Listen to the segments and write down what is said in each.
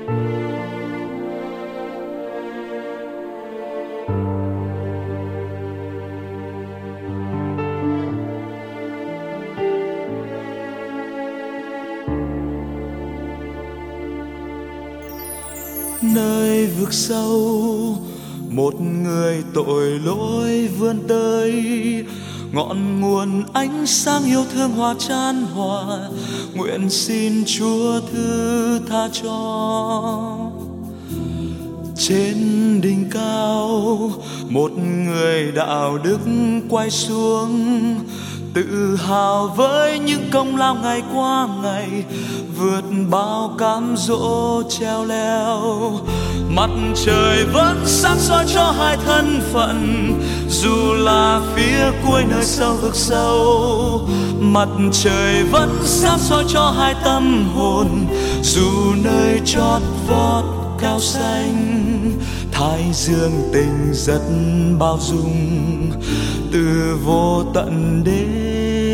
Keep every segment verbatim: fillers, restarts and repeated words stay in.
Nơi vực sâu một người tội lỗi vươn tới, ngọn nguồn ánh sáng yêu thương hòa chan hòa, nguyện xin Chúa thứ tha cho. Trên đỉnh cao một người đạo đức quay xuống, tự hào với những công lao ngày qua ngày, vượt bao cám dỗ treo leo. Mặt trời vẫn sáng soi cho hai thân phận, dù là phía cuối nơi sâu vực sâu. Mặt trời vẫn sáng soi cho hai tâm hồn, dù nơi chót vót cao xanh. Thái dương tình rất bao dung, từ vô tận đến.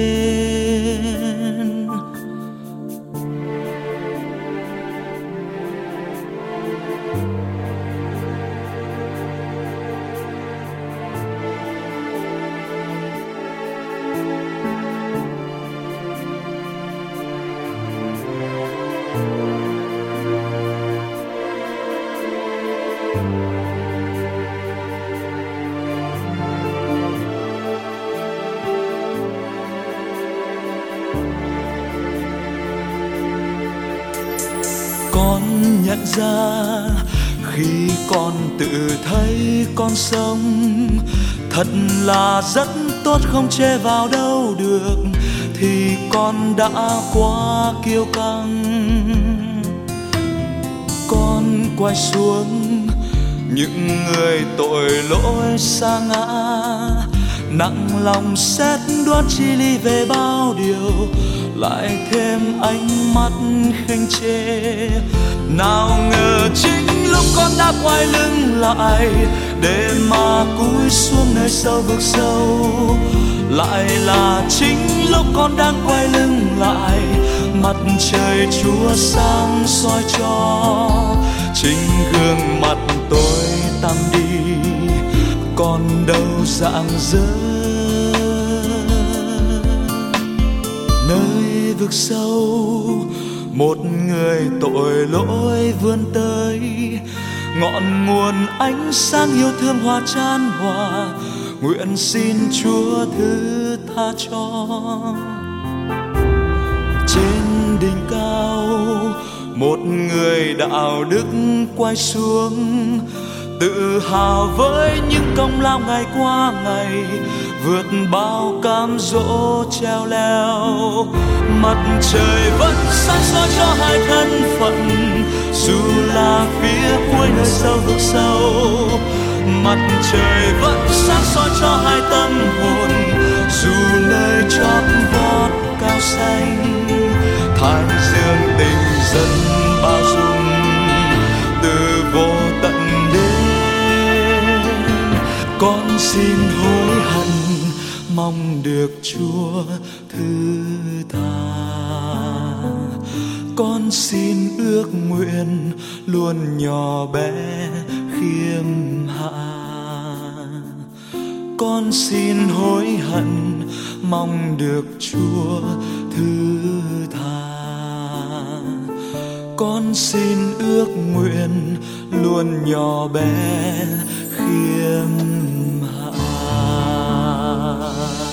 Con nhận ra khi con tự thấy con sống, thật là rất tốt không chê vào đâu được, thì con đã quá kiêu căng. Con quay xuống những người tội lỗi sa ngã, nặng lòng xét đoán chi ly về bao điều, lại thêm ánh mắt khinh chê. Nào ngờ chính lúc con đã quay lưng lại, để mà cúi xuống nơi sâu vực sâu, lại là chính lúc con đang quay lưng lại, mặt trời Chúa sáng soi cho. Chính gương mặt tôi tăm đi, còn đâu rạng rỡ. Nơi vực sâu một người tội lỗi vươn tới, ngọn nguồn ánh sáng yêu thương hòa chan hòa, nguyện xin Chúa thứ tha cho. Trên đỉnh cao một người đạo đức quay xuống, tự hào với những công lao ngày qua ngày, vượt bao cám dỗ treo leo. Mặt trời vẫn sáng soi cho hai thân phận, dù là phía cuối nơi sâu vực sâu. Mặt trời vẫn sáng soi cho hai tâm hồn, dù nơi chót vót cao xanh. Thái dương tình dân bao dung, từ vô tận đến. Con xin hối hận, mong được Chúa thứ tha. Con xin ước nguyện luôn nhỏ bé khiêm hạ. Con xin hối hận, mong được Chúa thứ tha. Con xin ước nguyện luôn nhỏ bé khiêm hạ.